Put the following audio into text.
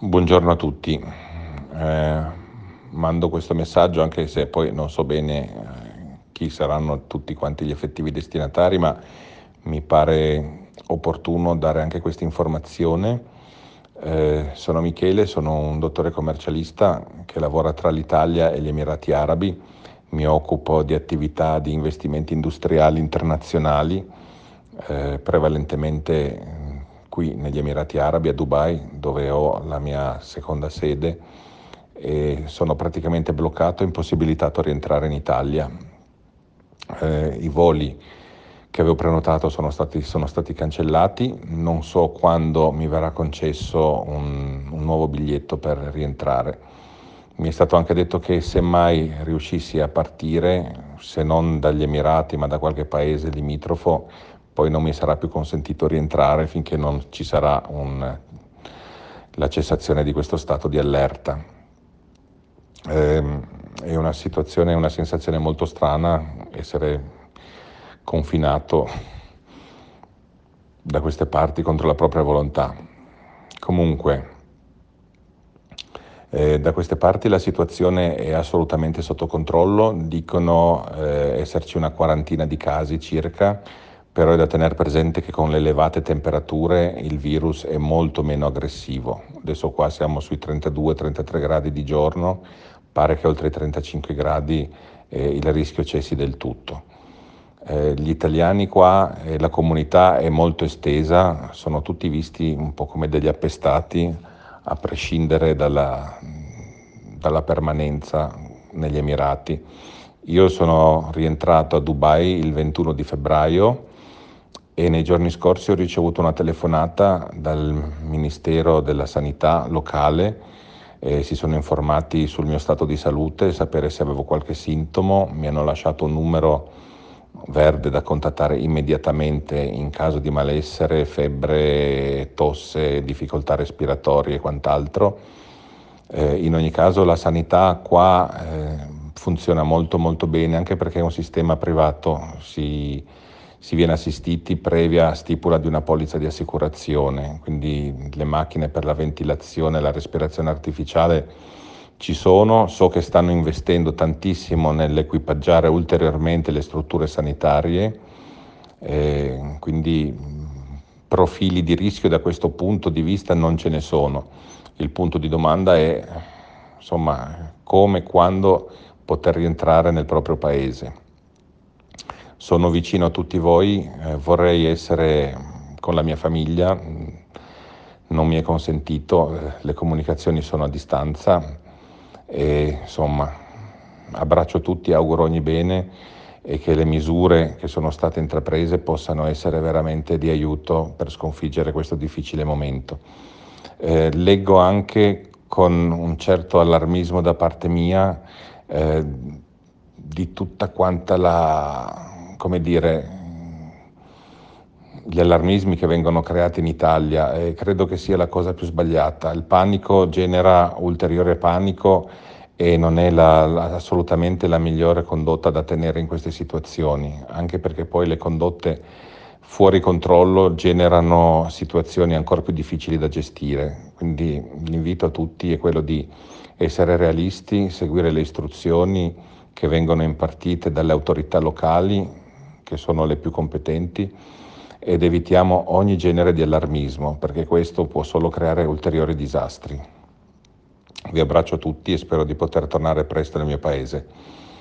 Buongiorno a tutti. Mando questo messaggio anche se poi non so bene chi saranno tutti quanti gli effettivi destinatari, ma mi pare opportuno dare anche questa informazione. Sono Michele, sono un dottore commercialista che lavora tra l'Italia e gli Emirati Arabi. Mi occupo di attività di investimenti industriali internazionali, prevalentemente qui negli Emirati Arabi, a Dubai, dove ho la mia seconda sede, e sono praticamente bloccato, impossibilitato a rientrare in Italia. I voli che avevo prenotato sono stati cancellati, non so quando mi verrà concesso un nuovo biglietto per rientrare. Mi è stato anche detto che se mai riuscissi a partire, se non dagli Emirati ma da qualche paese limitrofo, poi non mi sarà più consentito rientrare finché non ci sarà la cessazione di questo stato di allerta. È una situazione, una sensazione molto strana essere confinato da queste parti contro la propria volontà. Comunque, da queste parti la situazione è assolutamente sotto controllo, dicono esserci una quarantina di casi circa, però è da tenere presente che con le elevate temperature il virus è molto meno aggressivo. Adesso qua siamo sui 32-33 gradi di giorno, pare che oltre i 35 gradi il rischio cessi del tutto. Gli italiani qua, la comunità è molto estesa, sono tutti visti un po' come degli appestati, a prescindere dalla permanenza negli Emirati. Io sono rientrato a Dubai il 21 di febbraio e nei giorni scorsi ho ricevuto una telefonata dal Ministero della Sanità locale. Si sono informati sul mio stato di salute, sapere se avevo qualche sintomo, mi hanno lasciato un numero verde da contattare immediatamente in caso di malessere, febbre, tosse, difficoltà respiratorie e quant'altro. In ogni caso la sanità qua funziona molto molto bene, anche perché è un sistema privato, si viene assistiti previa stipula di una polizza di assicurazione, quindi le macchine per la ventilazione e la respirazione artificiale ci sono. So che stanno investendo tantissimo nell'equipaggiare ulteriormente le strutture sanitarie, quindi profili di rischio da questo punto di vista non ce ne sono. Il punto di domanda è, insomma, come e quando poter rientrare nel proprio paese. Sono vicino a tutti voi, vorrei essere con la mia famiglia, non mi è consentito, le comunicazioni sono a distanza e insomma abbraccio tutti, auguro ogni bene e che le misure che sono state intraprese possano essere veramente di aiuto per sconfiggere questo difficile momento. Leggo anche con un certo allarmismo da parte mia di tutta quanta come dire, gli allarmismi che vengono creati in Italia, e credo che sia la cosa più sbagliata. Il panico genera ulteriore panico e non è assolutamente la migliore condotta da tenere in queste situazioni, anche perché poi le condotte fuori controllo generano situazioni ancora più difficili da gestire. Quindi l'invito a tutti è quello di essere realisti, seguire le istruzioni che vengono impartite dalle autorità locali, che sono le più competenti, ed evitiamo ogni genere di allarmismo, perché questo può solo creare ulteriori disastri. Vi abbraccio tutti e spero di poter tornare presto nel mio paese.